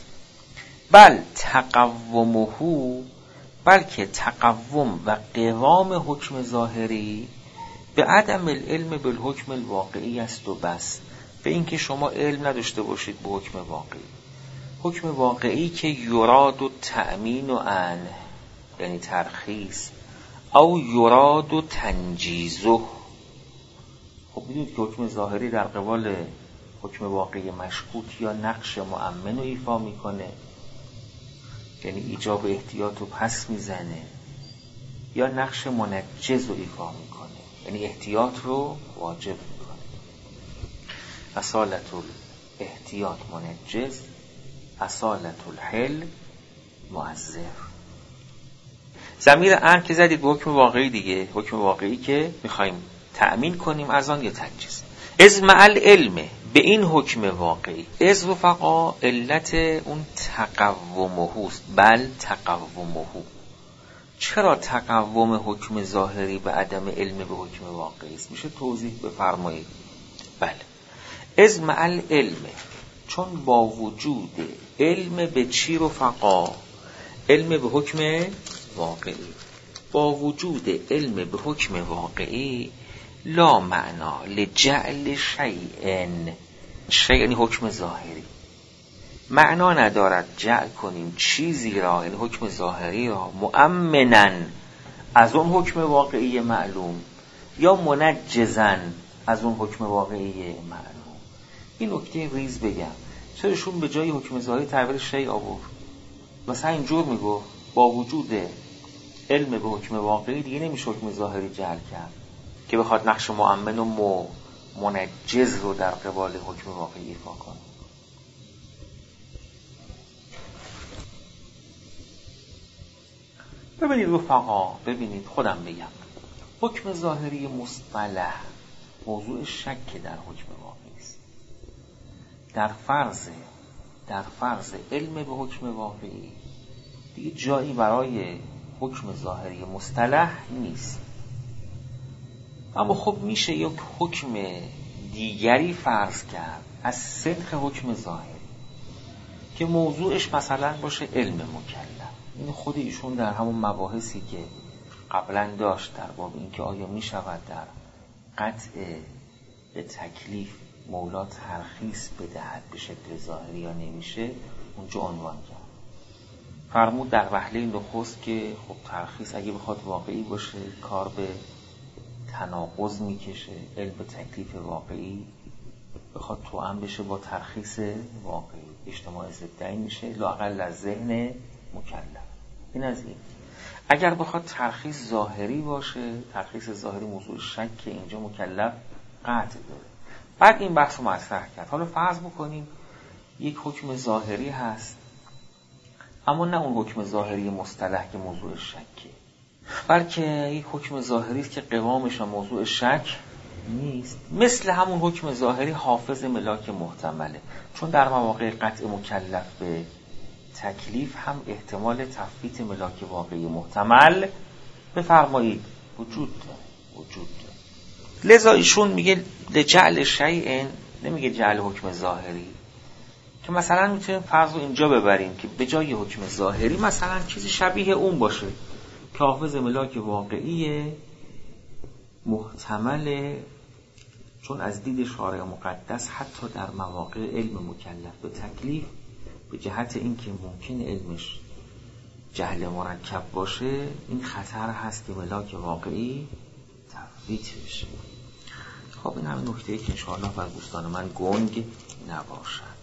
بلکه تقوم و قوام حکم ظاهری به عدم العلم بالحکم الواقعی است و بس. به این که شما علم نداشته باشید به حکم واقعی. حکم واقعی که یراد و تأمین و عنه یعنی ترخیص، او یراد و تنجیزه. خب میدونید که حکم ظاهری در قبال حکم واقعی مشکوک یا نقش مؤمن رو ایفا میکنه، یعنی ایجاب احتیاط رو پس میزنه، یا نقش منجز رو ایفا میکنه، یعنی احتیاط رو واجب میکنه. اصالت الاحتیاط منجز، اصالت الحل معذر. ضمیر ان که زدید به حکم واقعی دیگه، حکم واقعی که میخوایم تأمین کنیم از آن یا تنجیز. از مع العلم به این حکم واقعی، از رفقا علت اون تقومه است. بل تقومه. چرا تقوم حکم ظاهری به عدم علم به حکم واقعی است؟ میشه توضیح بفرمایید؟ بله. از مع العلم، چون با وجود علم به چی رفقا؟ علم به حکم واقعی. با وجود علم به حکم واقعی لا معنا لجعل شیئن، شیء یعنی حکم ظاهری، معنا ندارد جعل کنیم چیزی را، یعنی حکم ظاهری را، مؤمنا از اون حکم واقعی معلوم یا منجزا از اون حکم واقعی معلوم. این نکته ریز بگم، چراشون به جای حکم ظاهری تعبیر شیء آورد؟ مثلا اینجور میگو با وجود علم به حکم واقعی دیگه نمیشه حکم ظاهری جعل کرد که بخواد نقش مؤمن و منجز رو در قبال حکم واقعی ایفا کنه. ببینید رفقا، ببینید خودم بگم، حکم ظاهری مصطلح موضوع شک در حکم واقعی است. در فرض علم به حکم واقعی دیگه جایی برای حکم ظاهری مصطلح نیست. اما خب میشه یک حکم دیگری فرض کرد از صدق حکم ظاهری که موضوعش مثلا باشه علم مکلف. این خود ایشون در همون مباحثی که قبلا داشت در باب این که آیا میشود در قطع به تکلیف مولا ترخیص بدهد به شکل ظاهری یا نمیشه، اونجا عنوان کرد. فرمود در وهله نخست که خب ترخیص اگه بخواد واقعی باشه کار به تناقض میکشه، علم به تکلیف واقعی بخواد توأم بشه با ترخیص واقعی، اجتماع ضدین میشه لااقل از ذهن مکلف. این از این. اگر بخواد ترخیص ظاهری باشه، ترخیص ظاهری موضوع شک که اینجا مکلف قطع داره. بعد این بحث رو مطرح کرد. حالا فرض بکنیم یک حکم ظاهری هست، اما نه اون حکم ظاهری مصطلح که موضوع شکه، بلکه یک حکم ظاهری است که قوامش موضوع شک نیست، مثل همون حکم ظاهری حافظ ملاک محتمله، چون در مواقع قطع مکلف به تکلیف هم احتمال تفویت ملاک واقعی محتمل بفرمایید وجود داره. لذا ایشون میگه لجعل شیء، نمیگه جعل حکم ظاهری، که مثلا میتونیم فرض رو اینجا ببریم که به جای حکم ظاهری مثلا چیزی شبیه اون باشه که حافظ ملاک واقعی محتمل، چون از دید شارع مقدس حتی در مواقع علم مکلف به تکلیف به جهت اینکه ممکن علمش جهل مرکب باشه، این خطر هست که ملاک واقعی تفویت بشه. خب این هم نکته‌ای که انشاءالله بر دوستان من گنگ نباشد.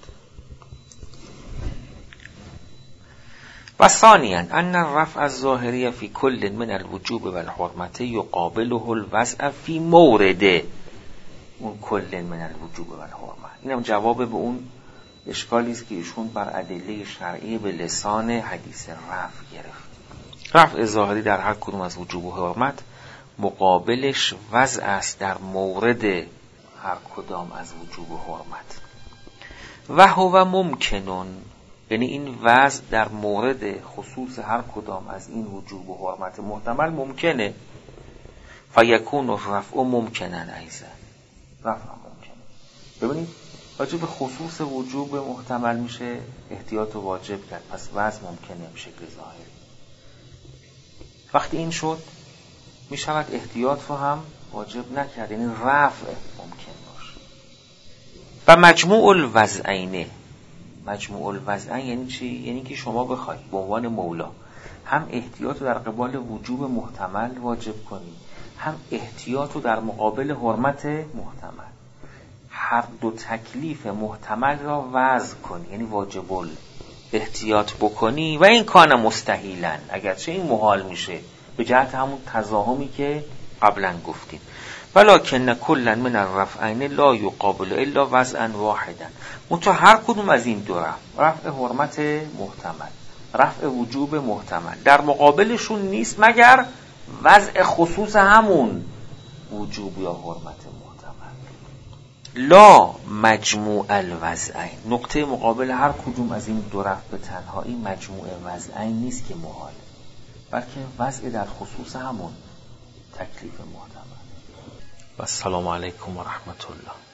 و ثانیاً ان الرفع الظاهری فی کل من الوجوب و الحرمت یقابله الوضع فی مورد اون کل من الوجوب و الحرمت. اینم جواب به اون اشکالی است که ایشون بر ادله شرعی به لسان حدیث رفع گرفت. رفع ظاهری در هر کدوم از وجوب و حرمت مقابلش وضع است در مورد هر کدام از وجوب و حرمت. و هو ممکنون، یعنی این وضع در مورد خصوص هر کدام از این وجوب و حرمت محتمل ممکنه. فیکون الرفع ممکنن ایضا، رفع ممکنه. ببینید راجع به خصوص وجوب محتمل میشه احتیاط واجب کرد، پس وضع ممکنه به شکل ظاهری. وقتی این شد میشود احتیاط رو هم واجب نکرد، یعنی رفع ممکن باشه. و مجموع الوضعین، مجموع الوضعین یعنی چی؟ یعنی که شما بخواید به عنوان مولا هم احتیاط رو در قبال وجوب محتمل واجب کنید، هم احتیاط رو در مقابل حرمت محتمل. هر دو تکلیف محتمل را وضع کنی، یعنی واجب احتیاط بکنی. و این کان مستحیلن، اگرچه این محال میشه به جهت همون تزاهمی که قبلا گفتیم. ولکن کلا من الرفعین لا یقابل الا وضعا واحدا. منتها هر کدوم از این دو رفع حرمت محتمل، رفع وجوب محتمل، در مقابلشون نیست مگر وضع خصوص همون وجوب یا حرمت محتمل. لا مجموع الوضعین، نقطه مقابل هر کدوم از این دو رفع به تنهایی مجموع وضعین نیست که محال، بلکه وضع در خصوص همون تکلیف محتمل. و السلام علیکم و رحمت الله.